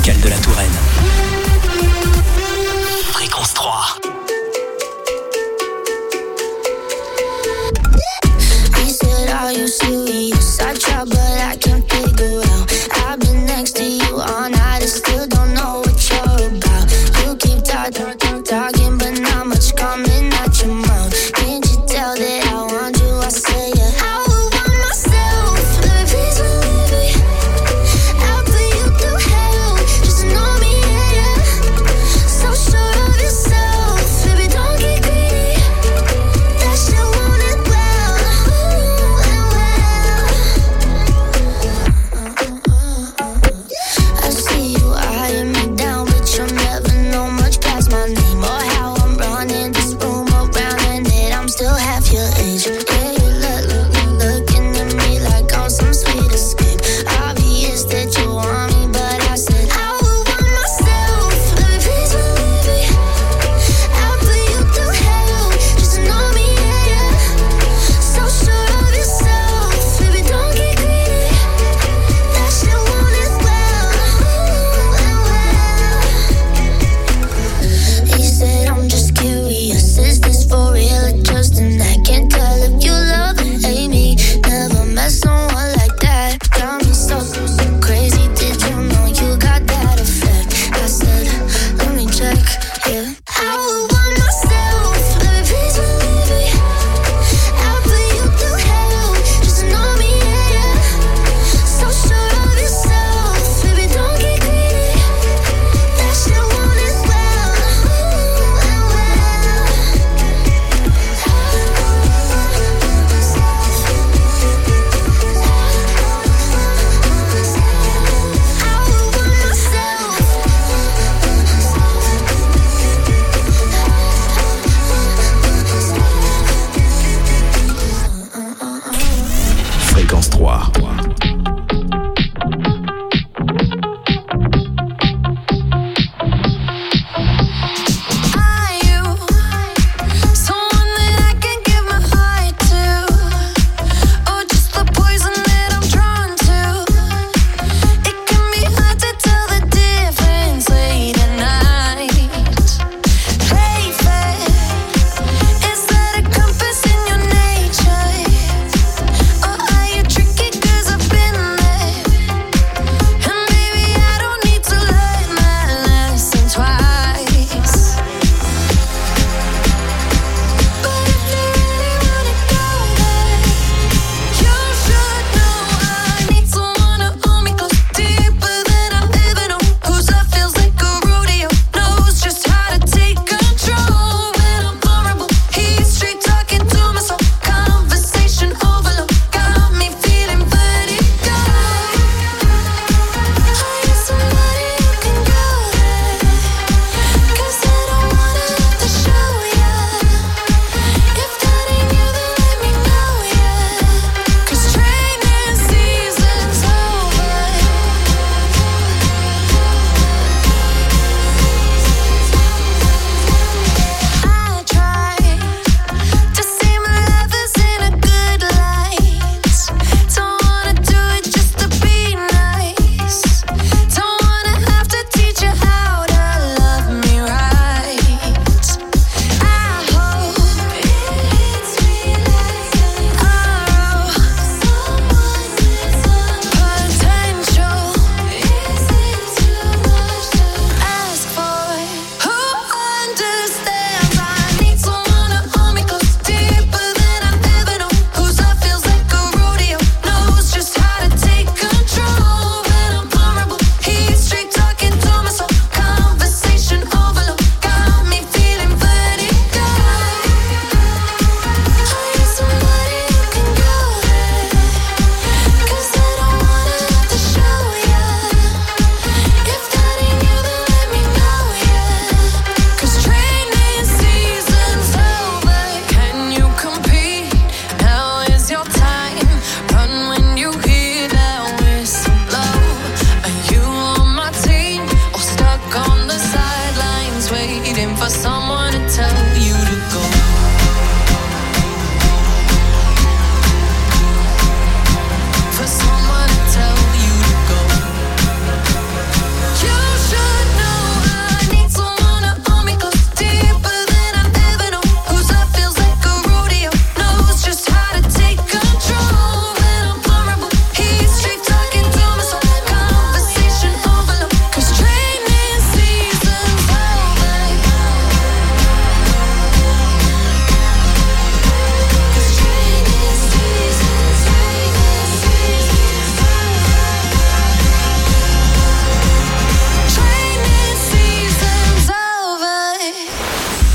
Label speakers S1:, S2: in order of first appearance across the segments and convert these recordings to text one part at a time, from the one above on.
S1: locale de la Touraine. Fréquence 3.
S2: He said, are you serious? I try but I can't figure out. I've been next to you all night and still don't know what you're about. You keep talking but not much coming out your mouth. Can't you tell that I want you? I say yeah. I would want myself, baby, please believe me. I'll put you through hell, just know me, yeah. So sure of yourself, baby, don't get greedy. That shit want it well, I see you eyeing me down, but you'll never know much past my name or how I'm running this room around and that I'm still half your age. Yeah, you looking at me like I'm some sweet escape. Obvious that you want me, but I said I would want myself, baby, please believe me. I'll put you through hell, just know me, yeah. So sure of yourself, baby, don't get greedy. That shit want it well. He said, I'm just curious, is this for real or just an act? Can't tell if you love or hate me. Never met someone like that. Got me so crazy, did you know you got that effect? I said, let me check, yeah. I would want myself, baby, please believe me. I'll put you through hell, just know me, yeah. So sure of yourself, baby, don't get greedy. That shit want it well. I would want myself.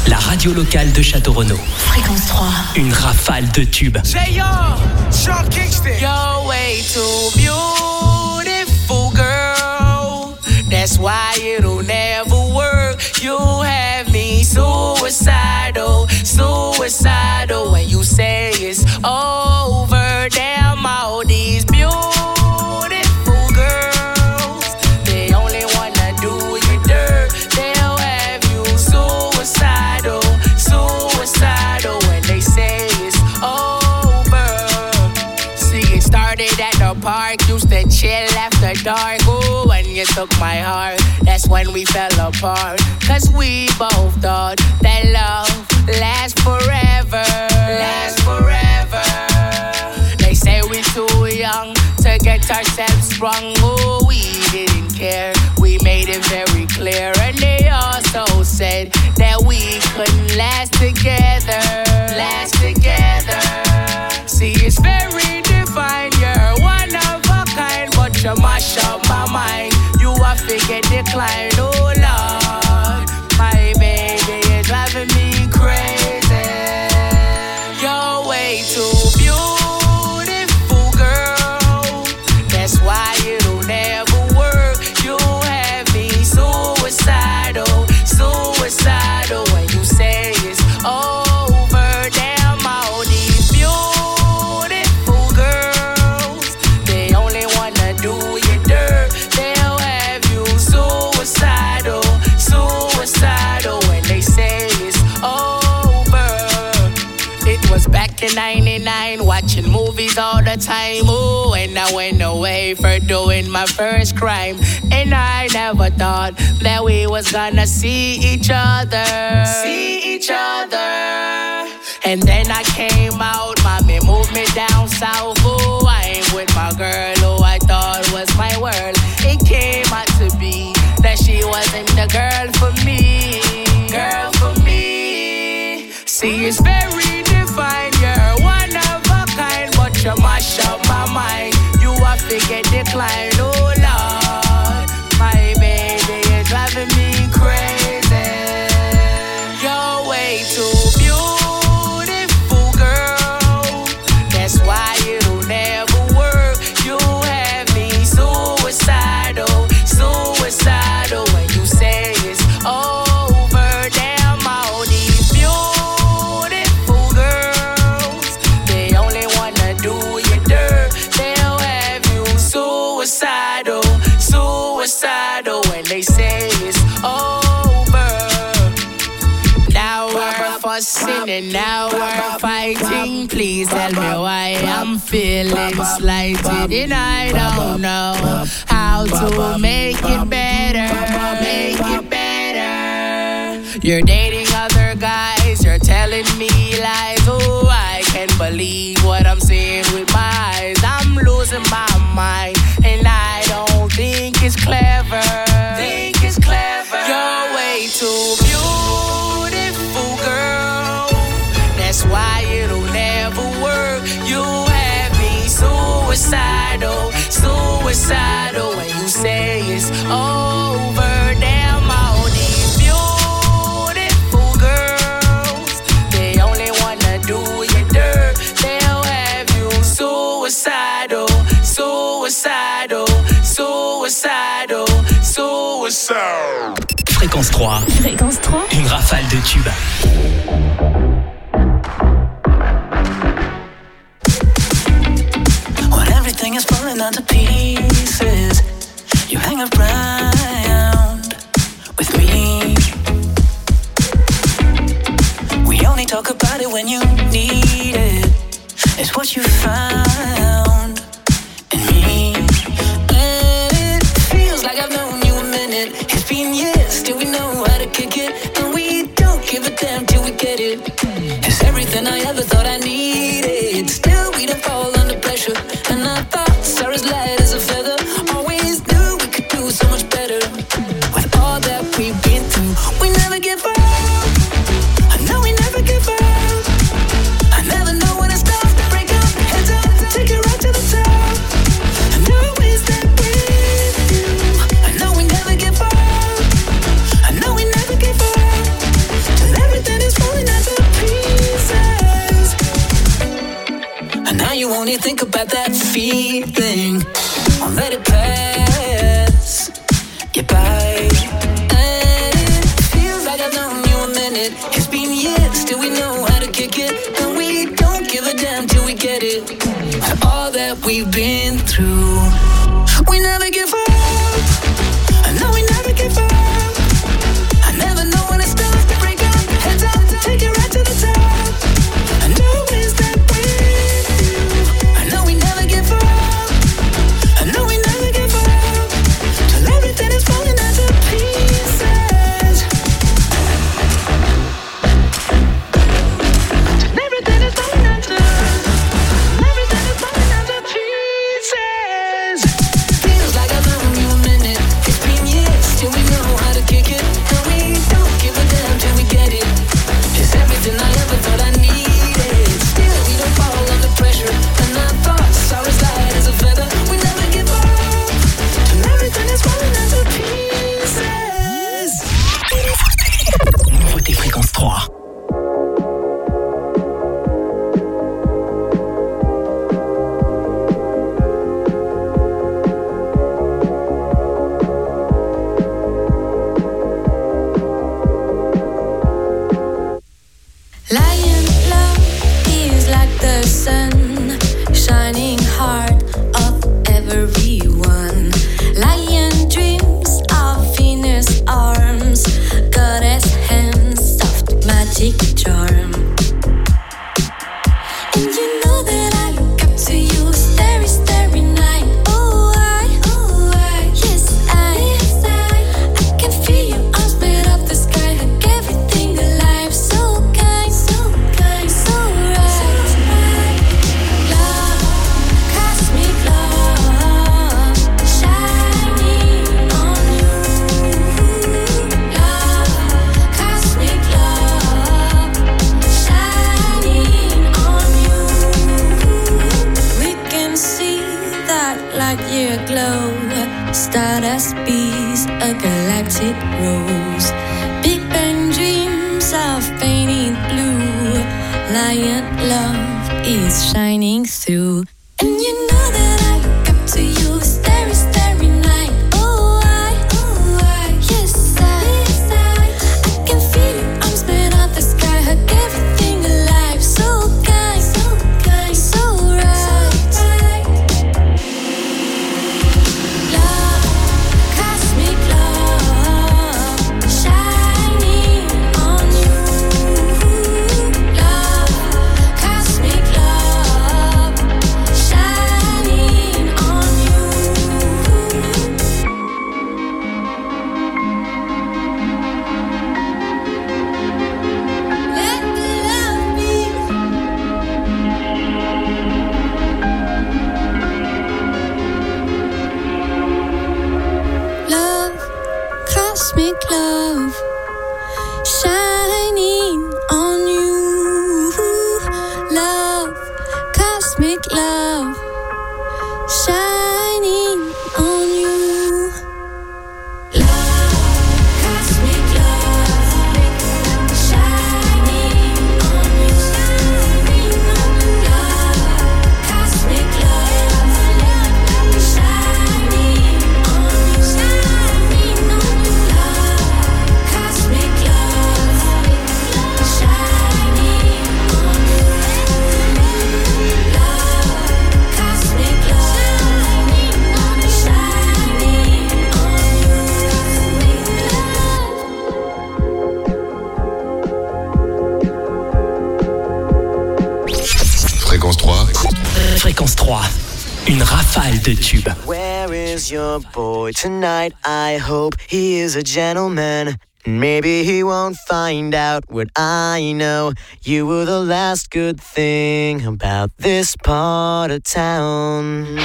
S1: La radio locale de Châteaurenaud.
S3: Fréquence 3.
S1: Une rafale de tubes.
S4: Sean Kingston. You're way too beautiful, girl. That's why it'll never work. You have me suicidal, suicidal. When you say it's over, damn all these beautiful girls, they only wanna do you dirt. They'll have you suicidal, suicidal. When they say it's over. See, it started at the park, used to chill after dark. Ooh, when you took my heart, that's when we fell apart. Cause we both thought that love lasts forever, lasts forever. They say we're too young to get ourselves sprung. Oh, we didn't care, we made it very clear. And they also said that we couldn't last together, last together. See, it's very divine, you're one of a kind, but you mash up my mind. You a figure decline, oh Lord. My baby is driving me crazy. You're way too beautiful, girl. That's why it'll never work. You have me suicidal, suicidal. When you say it's over, damn all these beautiful girls, they only wanna do you dirt. They'll have you suicidal, suicidal. When they say it's over. It was back in 99, watching movies all the time. Ooh, and I went away for doing my first crime. And I never thought that we was gonna see each other, see each other. And then I came out, mommy moved me down south. Ooh, I ain't with my girl who I thought was my world. It came out to be that she wasn't the girl for me, girl for me. See, it's very divine, you're one of a kind, but you mash up my mind. You a figure decline, oh Lord. My baby is driving me crazy. You're way too beautiful, girl. That's why it'll never work. You have me suicidal, suicidal. When you say it's over, damn all these beautiful girls, they only wanna do you dirt. They'll have you suicidal, suicidal. When they say it's over. Now we're fussing and now we're fighting. Please tell me why I'm feeling slighted, and I don't know how to make it better, make it better. You're dating other guys, you're telling me lies. Oh, I can't believe what I'm seeing with my eyes. I'm losing my mind, and I don't think it's clever. Think it's clever. You're way too beautiful, girl. That's why it'll never work. You have me suicidal, suicidal. When you say it's over, damn all these beautiful girls, they only wanna do you dirt. They'll have you suicidal, suicidal, suicidal, suicidal.
S1: Fréquence 3.
S3: Fréquence 3.
S1: Une rafale de tubes.
S5: When everything is falling into pieces, you hang around with me. We only talk about it when you need it. It's what you found in me. And it feels like I've known you a minute. It's been years, still we know how to kick it. And we don't give a damn till we get it. It's everything I ever thought I needed. Still we don't fall under pressure. And I thought Sarah's light as a feather. Always knew we could do so much better. With all that we've been through, we never give up. I know we never give up. I never know when it starts to break up. Heads up, take it right to the top. I know it's that with you. I know we never give up. I know we never give up. Till everything only think about that feeling. Won't let it pass you by. And it feels like I've known you a minute. It's been years till we know how to kick it, and we don't give a damn till we get it. All that we've been through, we never give up. I know we never give up. I never know when it starts to break up. Heads up, take it right to the top. I know it's that with you. I know we never give up. I know we never give up. Till everything is falling out to pieces. Till everything is falling out to pieces. Feels like I've known you a minute. It's been years till we know how to kick it, and we don't give a damn till we get it. It's everything I ever thought I needed. Still we don't fall under pressure, and our thoughts are as light as a feather. We never give up till everything is falling into pieces.
S1: Nouveauté Fréquence 3.
S2: Lion love is like the sun, shining heart of everyone. Lion dreams of Venus arms, goddess hands, soft magic charm. And you know that I look up to you, starry, starry night. Oh, yes, I can feel your arms made of the sky, hug everything alive, so kind, so right. Love, cosmic love, shining on you. Love, cosmic love, shining on you. We can see that light year glow, stardust bees, a galactic rose. Big Bang dreams of painted blue. Lion love is shining through. And you know that I look up to you, starry, starry night. Oh, yes, I can feel your arms made of the sky, hug everything alive, so kind, so right. Love, cosmic love, shining on you. Love, cosmic love, shining on you. Let the love be. Love, cosmic love, shining on you. Love, cosmic love, shining on you. Love, cosmic love, shining on you. Love, cosmic love, shining on you. Love, cosmic love, shining on you. Love, cosmic love, shining on you.
S3: Fréquence 3.
S1: Fréquence 3. Une rafale de tubes.
S6: Where is your boy tonight? I hope he is a gentleman. Maybe he won't find out what I know. You were the last good thing about this part of town.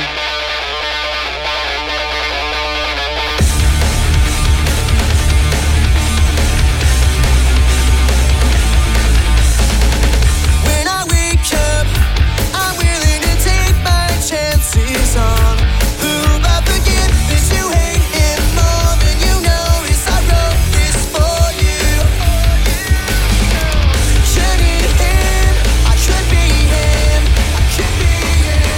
S6: When I wake up, I'm willing to take my chances on who I forget that you hate him more than you notice. I wrote this for you. Should it him? I should be him. I could be him.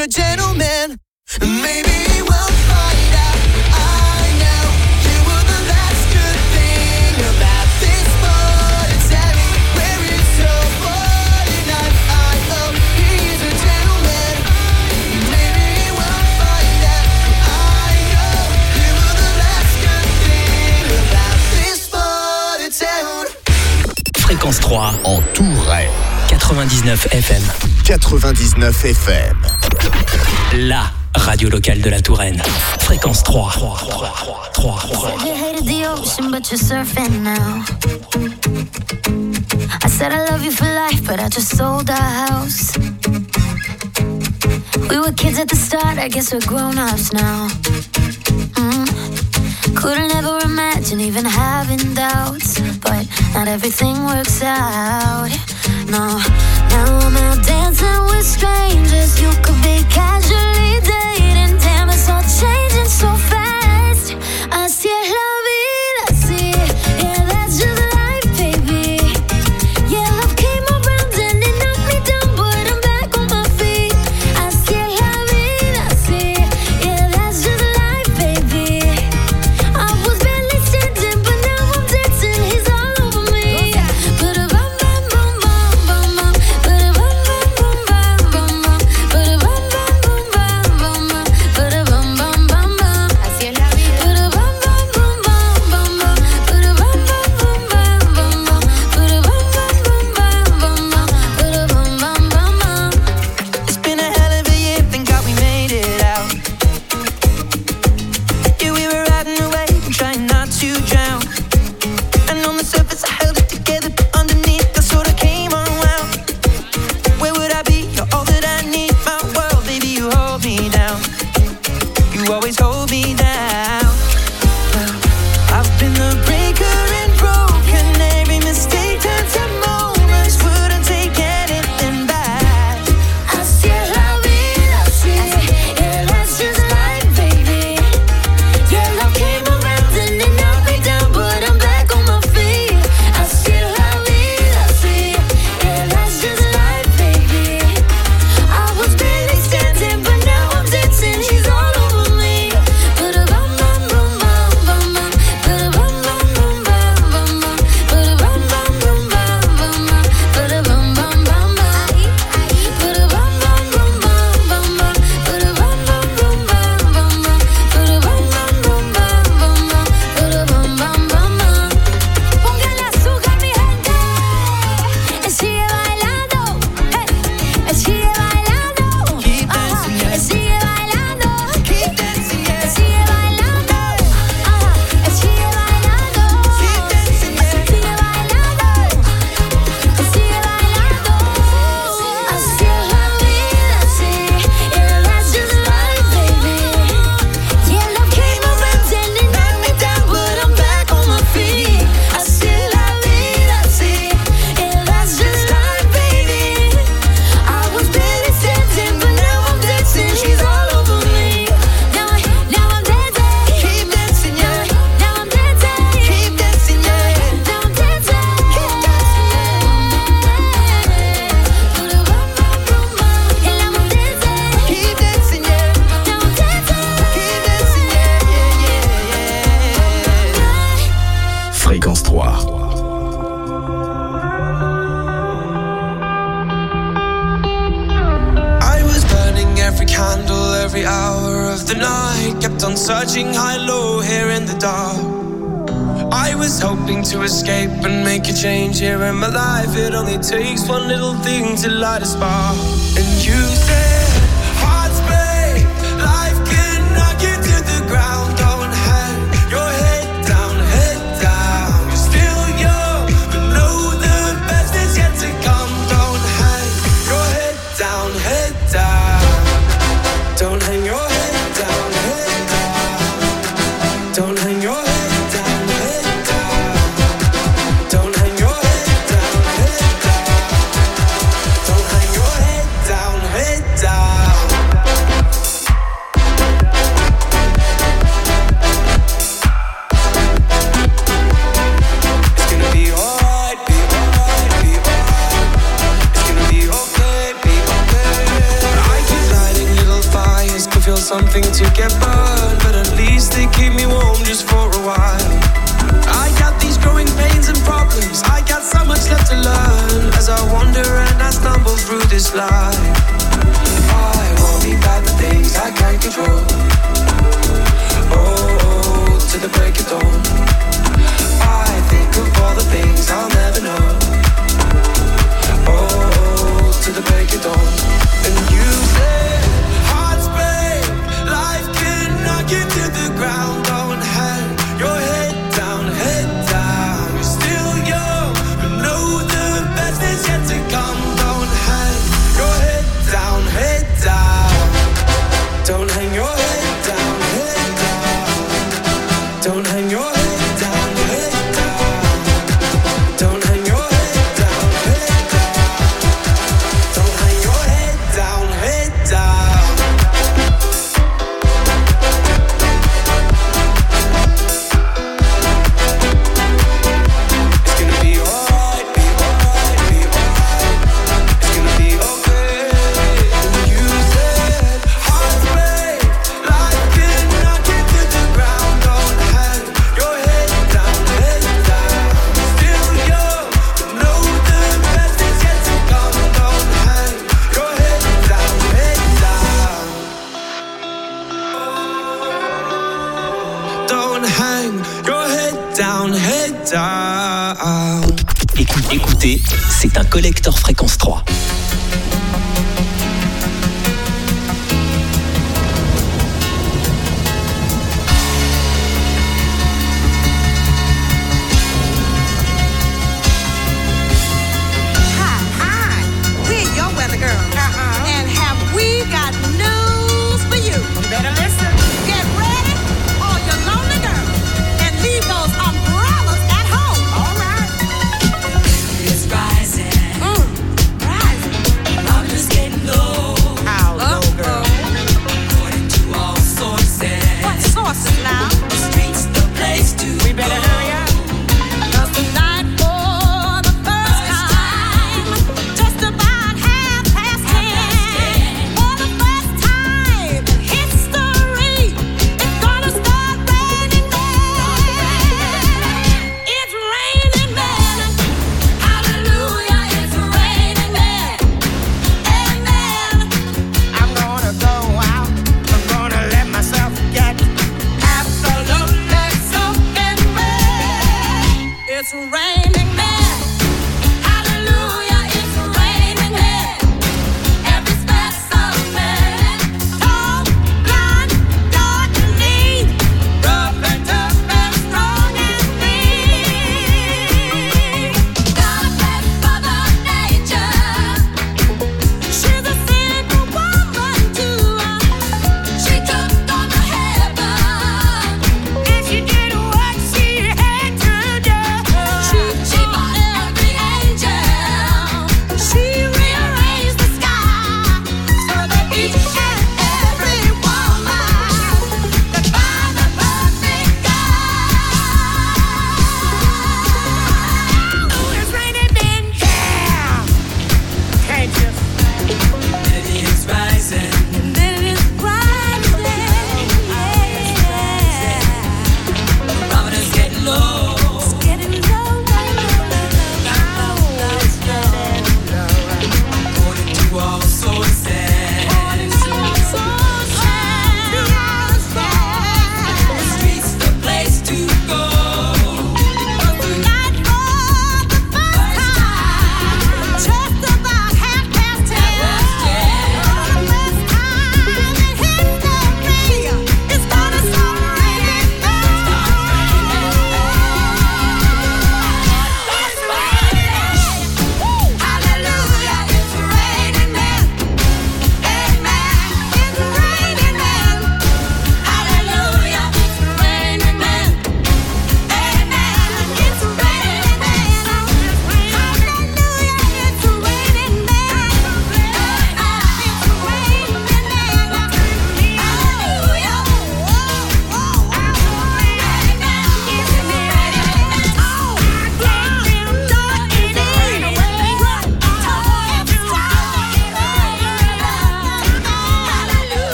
S6: a gentleman. Maybe he won't find out. I know you were the last good thing about this morning Sammy, where it's so funny night. I hope he's a gentleman. Maybe he won't find out. I know you were the last good thing about this morning town.
S1: Fréquence 3
S3: En Touraine.
S1: 99 FM.
S3: 99 FM.
S1: La radio locale de la Touraine. Fréquence 3.
S2: You hated the ocean, but you're surfing now. I said I love you for life, but I just sold our house. We were kids at the start, I guess we're grown-ups now. Couldn't ever imagine even having doubts, but not everything works out. No, now I'm out dancing with strangers. You could be casually dating. Damn, it's all changing so fast. Así es la vida, sí. Yeah, that's just life, baby. Yeah, love came around and it knocked me down, but I'm back on my feet. Así es la vida, sí. Yeah, that's just life, baby. I was barely standing, but now I'm dancing. He's all over me. Ba-da-bum, bum, bum, bum, bum, bum. Ba-da-bum, bum, bum, bum, bum, bum. Ba-da-bum, bum, bum, bum, bum, bum. Ba-da-bum, bum, bum, bum. Así es la vida. Ba-da-bum, bum, bum, bum, bum, bum. Ba-da-bum, bum, bum, bum, bum, bum. Ba-da-bum, bum, bum, bum, bum, bum. Ba-da-bum, bum, bum, bum.
S5: It's been a hell of a year, thank God we made it out. Yeah, we were riding away, trying not to drown. And on the surface I held it together, but underneath I sort of came unwound. Where would I be? You're all that I need, my world, baby, you hold me down. You always hold me down. Well, I've been the breaker and broken. Every mistake turns to moments. Wouldn't take anything back.
S2: Así es la vida, sí. Yeah, that's just life, baby. Yeah, love came around and it knocked me down, but I'm back on my feet. Así es la vida, sí. Yeah, that's just life, baby. I was barely standing, but now I'm dancing. She's all over me. Ba-da-bum, bum, bum, bum, bum, bum. Ba-da-bum, bum, bum, bum, bum, bum. Ba-da-bum, bum, bum, bum, bum, bum. Ba-da-bum, bum, bum, bum. Ba-da-bum, bum, bum, bum, bum, bum. Ba-da-bum, bum, bum, bum, bum, bum. Ba-da-bum, bum, bum, bum, bum, bum. Ba-da-bum, bum, bum, bum. Póngale azúcar, mi gente. Sigue bailando. Sigue bailando.
S5: Keep dancing, yeah.
S2: Sigue bailando.
S5: Keep dancing, yeah.
S2: Sigue bailando. Sigue bailando.
S5: Keep dancing, yeah.
S2: Sigue bailando. Sigue bailando. Así es la vida, sí. Yeah, that's just life, baby. Yeah, love came around and it knocked me down, but I'm back on my feet. Así es la vida, sí. Yeah, that's just life, baby. I was barely standing, but now I'm dancing. She's all over me. Now I'm dancing.
S5: Keep dancing, yeah.
S2: Now I'm dancing.
S5: Keep dancing, yeah.
S2: Now I'm dancing. Keep dancing. And now I'm dancing.
S5: Keep dancing, yeah.
S2: Now I'm dancing.
S5: Keep dancing, yeah.
S3: Fréquence 3.
S7: I was burning every candle, every hour of the night. Kept on searching high, low, here in the dark. I was hoping to escape and make a change here in my life. It only takes one little thing to light a spark. And you said, hearts break, life can knock you to the ground. Don't hang your head down, head down. You're still young, but know the best is yet to come. Don't hang your head down, head down. Don't hang your head down, head down. Don't hang your head down, head down. Don't hang your head down, head down. Don't hang your head down, head down. It's gonna be alright, be alright, be alright. It's gonna be okay, be okay. I keep lighting little something to get burned, but at least they keep me warm just for a while. I got these growing pains and problems, I got so much left to learn as I wander and I stumble through this life. I worry about the things I can't control. Oh, to the break of dawn. I think of all the things I'll never know. Oh, to the break of dawn. And you say, hearts break, life can knock you to the ground. Don't hang your head down, head down. You're still young, but know the best is yet to come. Don't hang your head down, head down. Don't hang your head down, head down. Don't hang your head down, head down. Don't hang your head down, head down. Don't hang your head down, head down. It's gonna be alright, be alright, be alright. It's gonna be okay. And you said, hearts break, life can knock you to the ground. Don't hang your head down, head down. Still young, but know the best is yet to come. Don't hang your head down, head down. Don't hang your head down, head down.
S1: Écoutez, c'est un collector fréquence 3.
S8: Hi, we're your weather girl. And have we got news for you? You better listen. Get ready, all your lonely girls, and leave those umbrellas at home. All right.
S5: It's rising,
S8: Rising.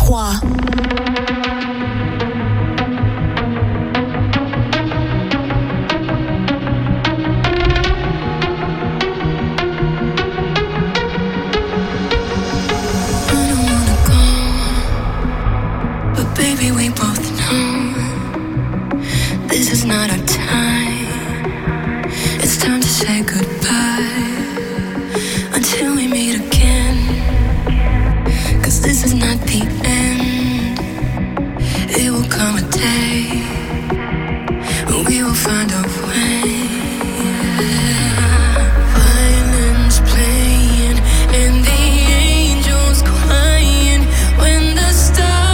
S2: 3.
S5: Baby, we both know this is not our time. It's time to say goodbye until we meet again. 'Cause this is not the end. It will come a day when we will find a way. Violins playing and the angels crying when the stars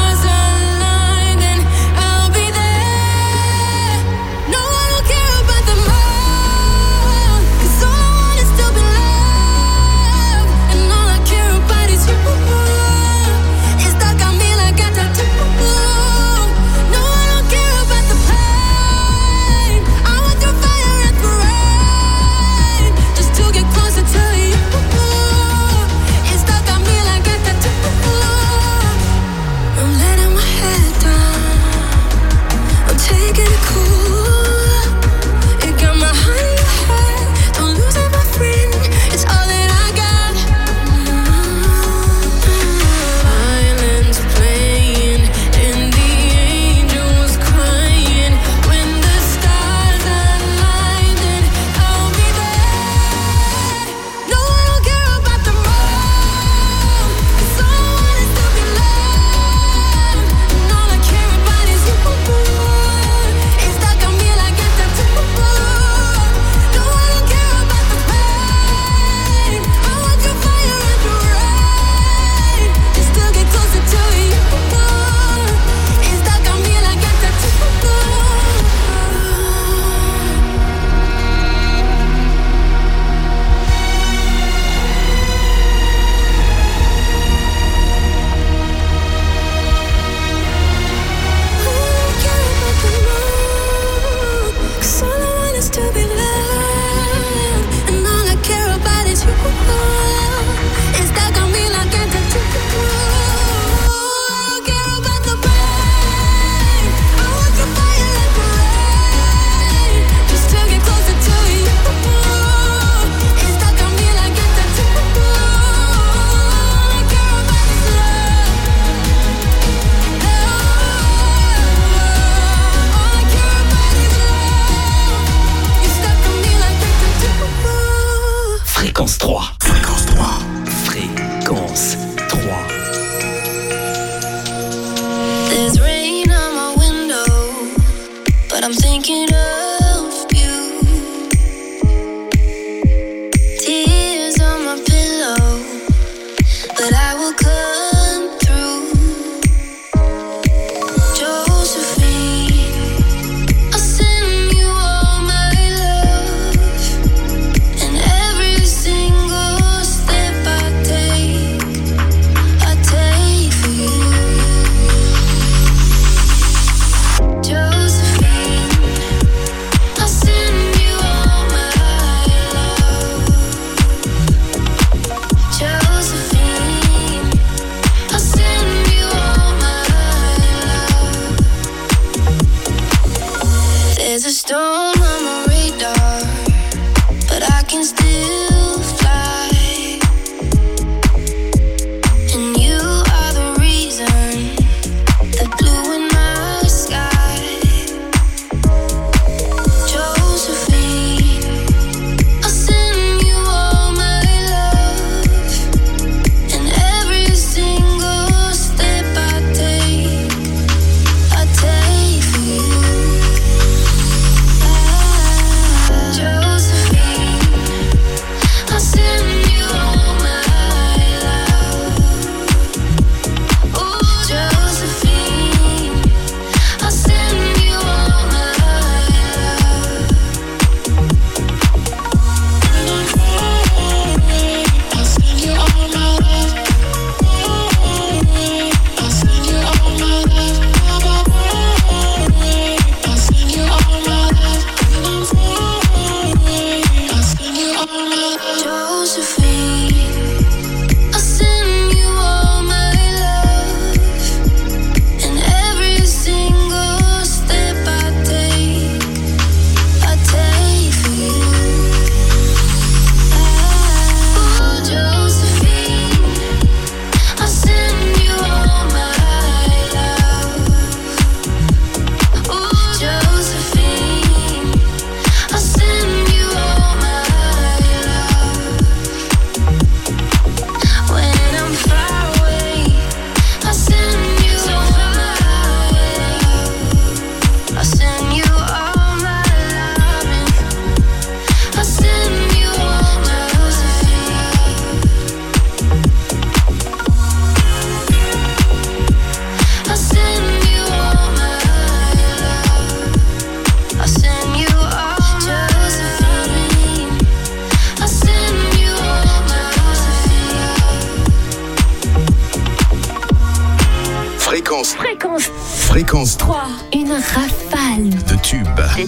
S3: Fréquence 3.
S2: Une rafale
S3: De tubes.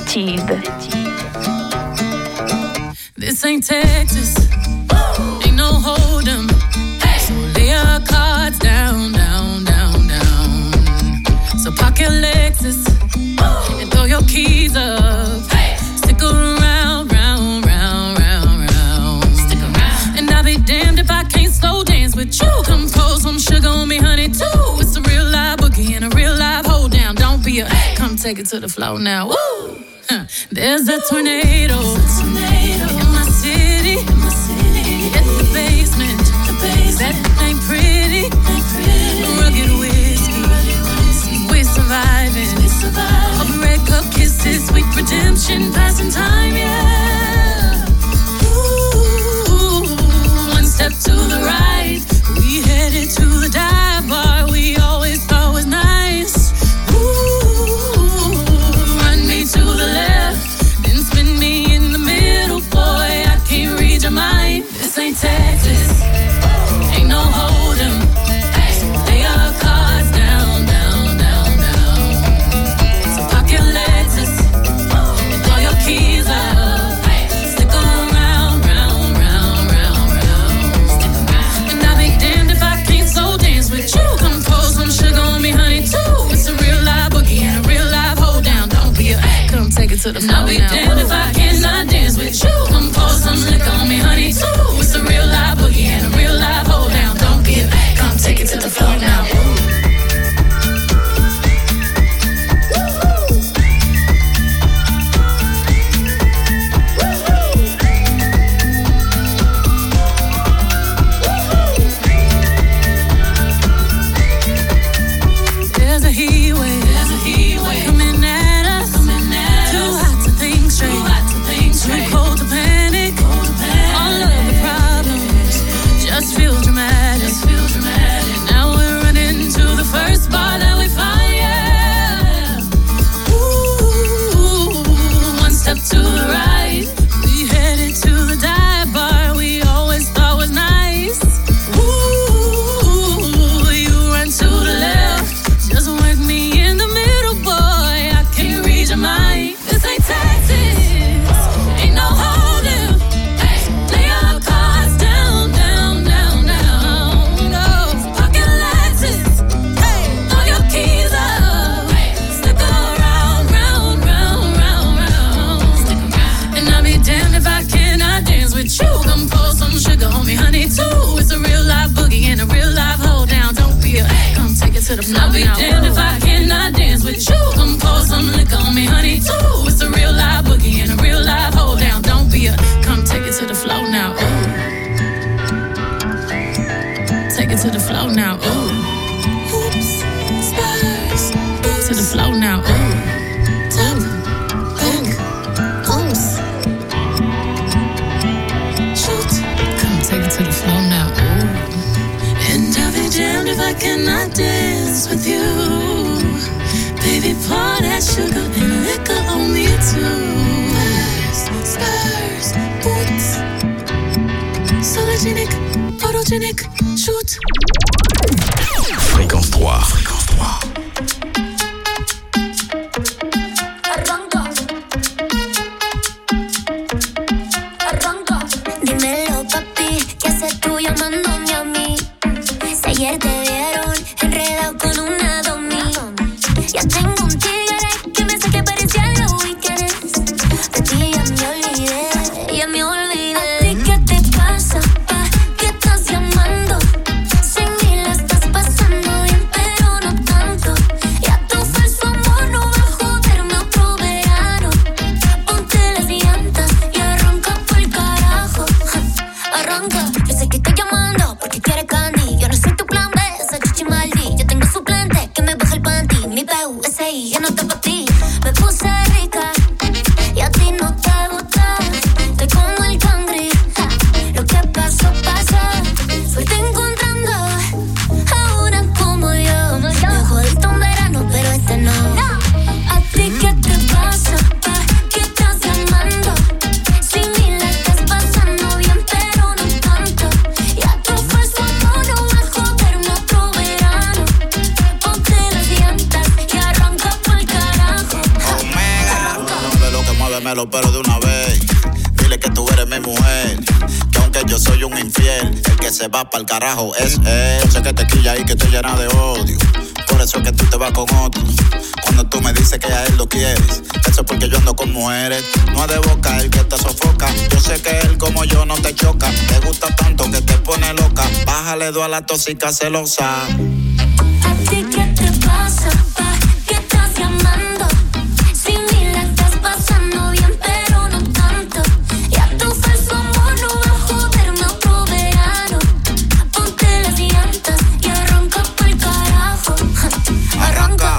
S9: This ain't Texas. Ain't no hold 'em. So lay your cards down. So park your Lexus and throw your keys up. Stick around, round. Stick around. And I'll be damned if I can't slow dance with you. Come pour some sugar on me, honey, too. It's a real live boogie and a real live hold down. Don't be a come take it to the floor now. Woo! There's a tornado in my city. At the basement. That ain't pretty. Rugged whiskey. We're surviving. Of red cup kisses, sweet redemption, passing time, yeah. Ooh, one step to the right. We headed to the dive bar we always thought was nice. Ooh, run me to the left, then spin me in the middle, boy. I can't read your mind. This ain't Texas, ain't no hold 'em. Lay your cards down. So park your Lexus and throw your keys up. Stick around, round. Stick around. And I'll be damned if I can't slow dance with you. Come pour some sugar on me, honey, too. It's a real live boogie and a real live hold down. Don't be a come take it to the floor. I'll be damned if I cannot dance with you. Come pour some liquor on me, honey, too. It's a real live boogie and a real live hold down. Don't be a come take it to the floor now. There's a heat wave coming at us. Too hot to think straight. Too cold to panic. All of the problems just feel dramatic. Now we're running to the first bar that we find, yeah. Ooh, one step to the right. We headed to the dive bar we always thought was nice. Ooh, you run to the left. Just work me in the middle, boy. I can't read your mind. This ain't Texas. Ain't no holding. Lay your cards down. No, pocket Lexus. Throw your keys up. Stick around, round. Stick around. And I'll be damned if I cannot dance with you. Come pour some sugar on me, honey, too. It's a real live boogie and a real live hold down. Don't be a come take it to the floor. I'll be damned if I cannot dance with you. Come pour some liquor on me, honey, too. It's a real live boogie and a real live hold down. Don't be a come take it to the floor now. Ooh. Take it to the floor now. Ooh. Oops, spurs. To the floor now. Ooh. Tap, back, oops. Shoot. Come take it to the floor now. Ooh. And I'll be damned if I cannot dance with you. Baby, pour that sugar and liquor on me too. Spurs, boots. Sologenic, photogenic, shoot.
S3: Fréquence 3.
S2: Dímelo, papi, ¿qué haces tú llamándome a mí? Si ayer te vieron enredado con una domi. Ya tengo un tigre que me saque parecía los weekends. De ti ya me olvidé. ¿A ti qué te pasa, pa? ¿Qué estás llamando? Sin mí la estás pasando bien, pero no tanto. Y
S10: Dímelo pero de una vez. Dile que tú eres mi mujer, que aunque yo soy un infiel, el que se va pa'l carajo es él. Yo sé que te quilla y que te llena de odio, por eso es que tú te vas con otro. Cuando tú me dices que a él lo quieres, eso es porque yo ando con mujeres. No es de boca el que te sofoca, yo sé que él como yo no te choca. Te gusta tanto que te pone loca, bájale 2 a la tóxica celosa.
S2: ¿A ti qué te pasa, pa? ¿Qué estás llamando? Si ni la estás pasando bien, pero no tanto. Ya tu falso amor no va a joderme otro verano. Ponte las llantas y arranca pa'l carajo. Arranca.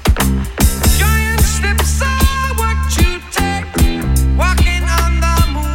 S7: Giant steps are what you take, walking on the moon.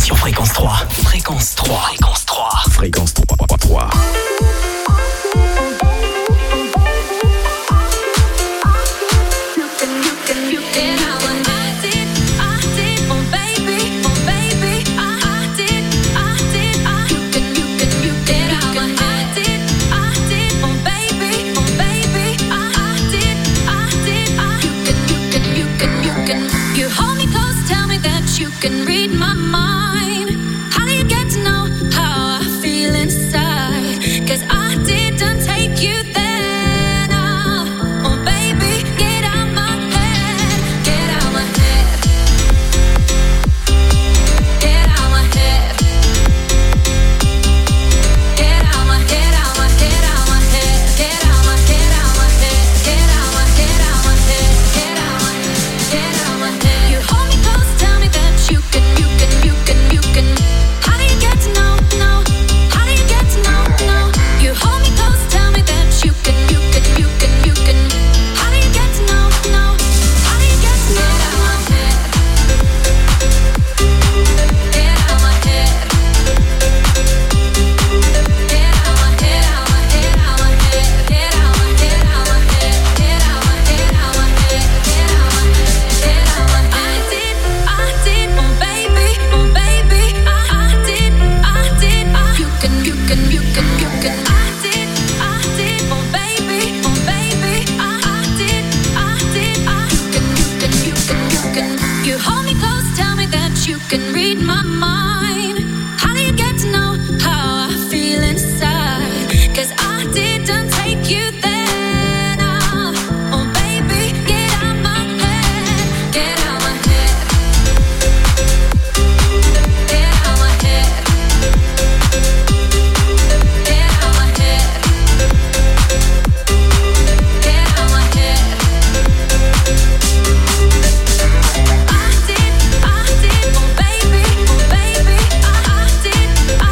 S1: sur Fréquence 3. Fréquence 3. Fréquence 3.
S3: Fréquence 3.
S9: You can read my mind. How do you get to know how I feel inside? 'Cause I didn't take you there. No. Oh baby, get out my head. Get out my head. Get out my head. Get out my head, out my head, out my head. Get out my head, out my head. Get out my head, out my head. Get out my head, get out my head. You hold me close, tell me that you can. How do you get to know? How do you get to know? You hold me close, tell me that you can. How do you get to know? How do you get to know? Get out my head. Get out my head, out my head, out my head. Get out my head, out my head. Get out my head, out my head. Get out my head, get out my head. I did, oh baby, oh baby. I did, you can. I did, oh baby, oh baby. I did, you can. You hold me close, tell me that you can read my mind. How do you get to know how I feel inside? 'Cause I didn't take you there. No. Oh baby, get out my head. Get out my head. Get out my head. Get out my head. Get out my head. I did, oh baby, oh baby. I did,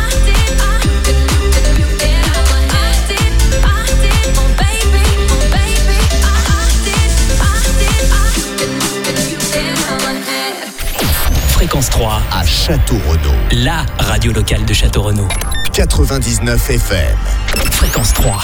S9: you can. Get out my head. I did, oh baby, oh baby. I did, you can. Get out my head.
S1: Fréquence 3.
S3: À Château-Renaud.
S1: La radio locale de Château-Renaud.
S3: 99 FM.
S1: Fréquence 3.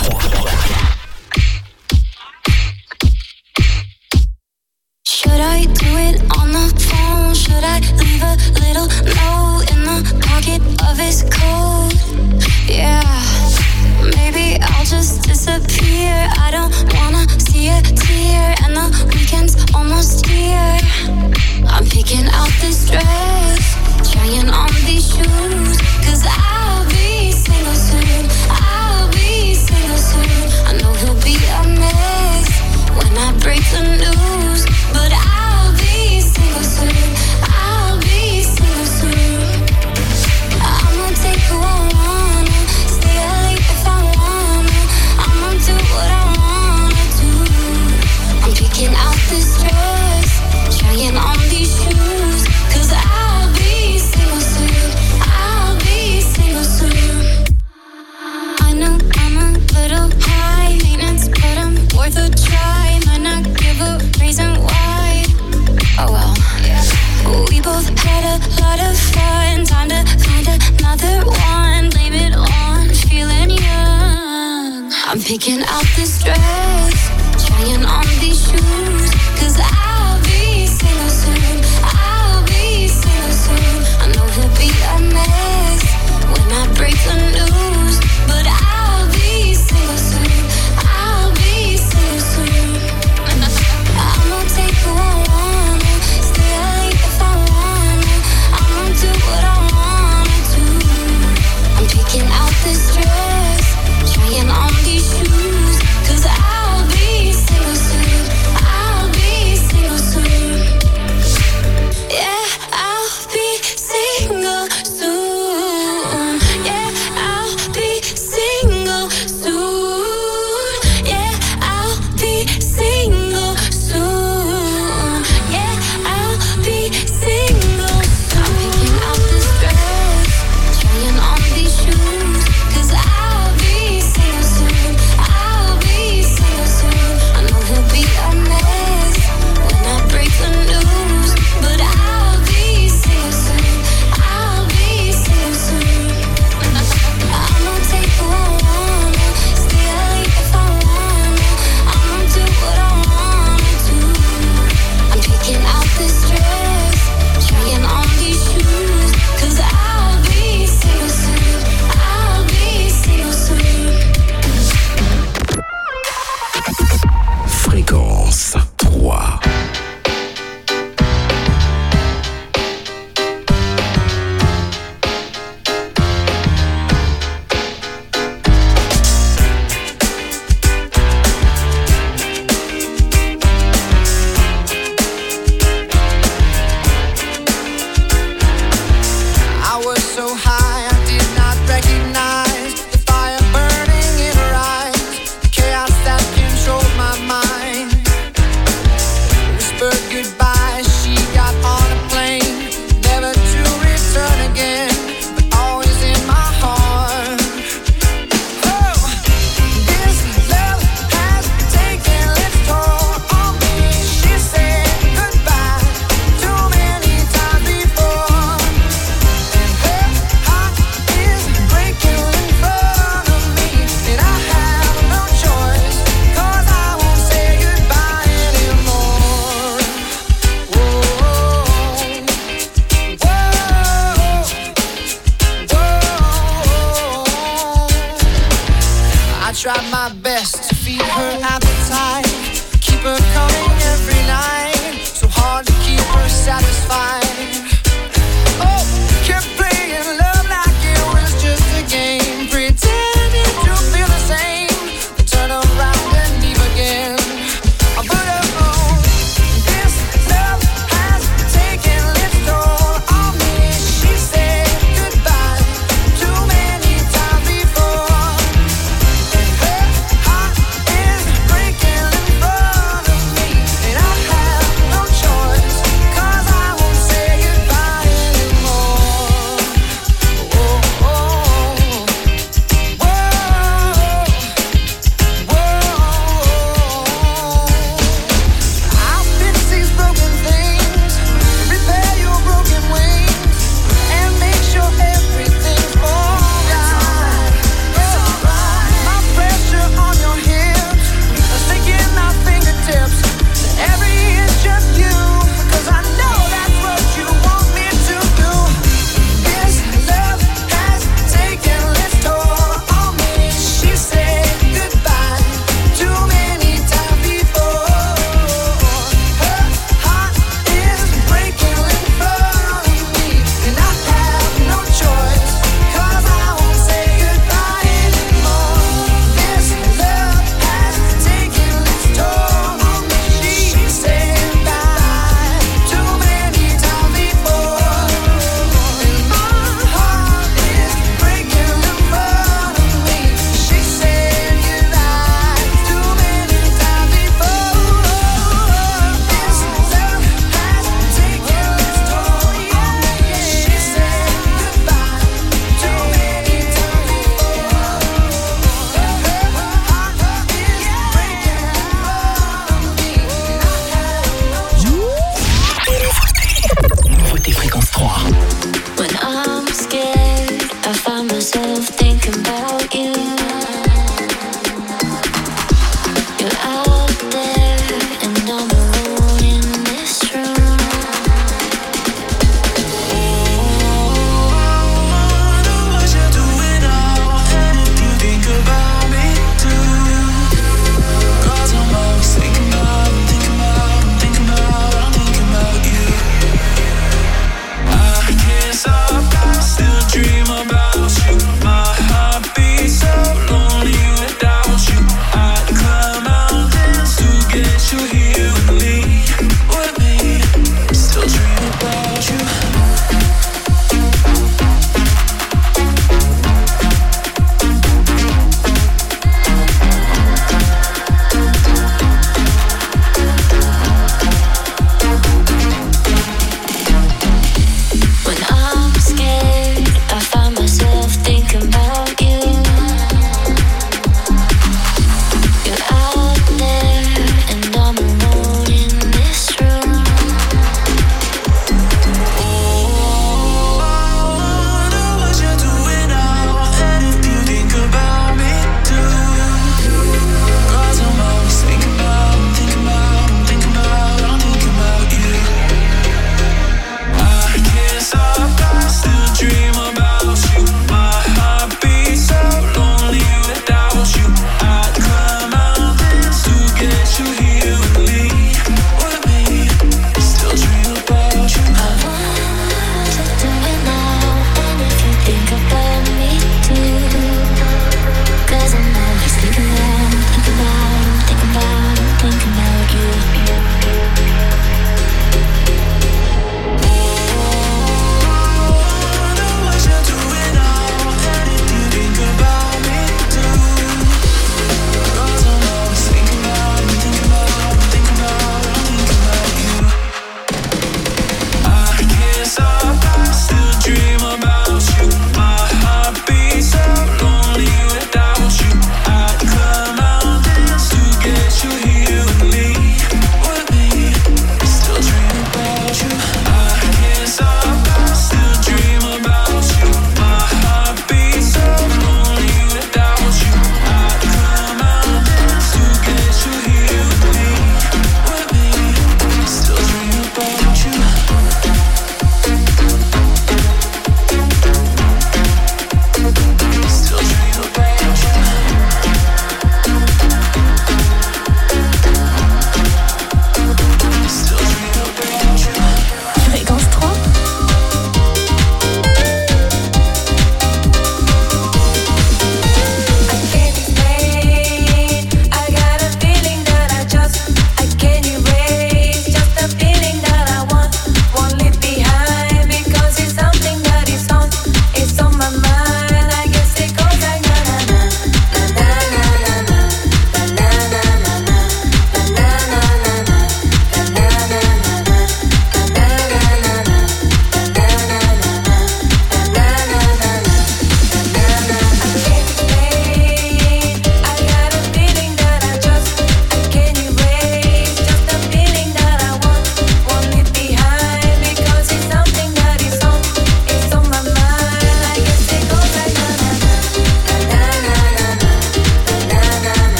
S2: Should I do it on the phone? Should I leave a little note in the pocket of his coat? Yeah, maybe I'll just disappear. I don't wanna see a tear, and the weekend's almost here. I'm picking out this dress, trying on these shoes, 'cause I'll be single soon. I'll be single soon. I know he'll be a mess when I break the news, but I'll be single soon. I'll be single soon. I'ma take who I wanna, stay late if I wanna. I'ma do what I wanna do. I'm picking out this dress, trying on these shoes, 'cause I'll be single soon. I'll be single soon. I know I'm a little high maintenance, but I'm worth a try. Might not give a reason why. Oh well, we both had a lot of fun. Time to find another one. Blame it on feeling young. I'm picking out this dress, trying on these shoes, 'cause I'll be single soon.
S4: whispered goodbye. She got on a plane, never to return again, but always in my heart. Oh, this love has taken its toll on me. She said goodbye too many times before, and her heart is breaking in front of me, and I have no choice, 'cause I won't say goodbye anymore. Whoa, I tried my best to feed her appetite, keep her coming every night, so hard to keep her satisfied. Oh, kept playing love like it was just a game, pretending to feel the same, then turn around and leave again. But oh, this love has taken its toll on me. She said goodbye too many times before, and her heart is breaking in front of me,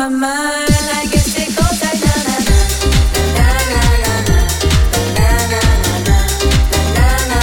S5: my mind. I guess it goes like na na na na na na na na na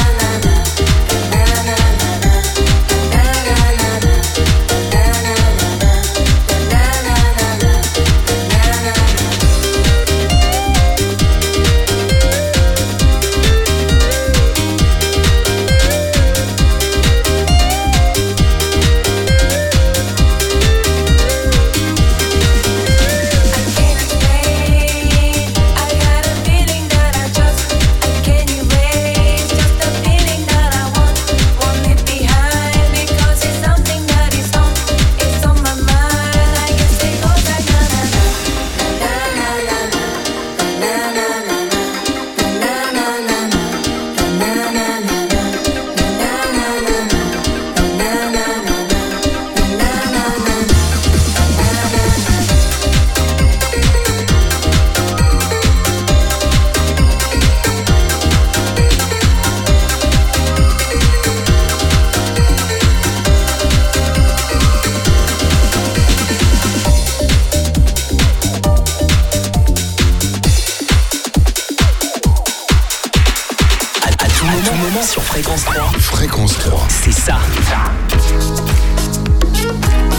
S1: Sur Fréquence 3.
S3: Fréquence 3.
S1: C'est ça.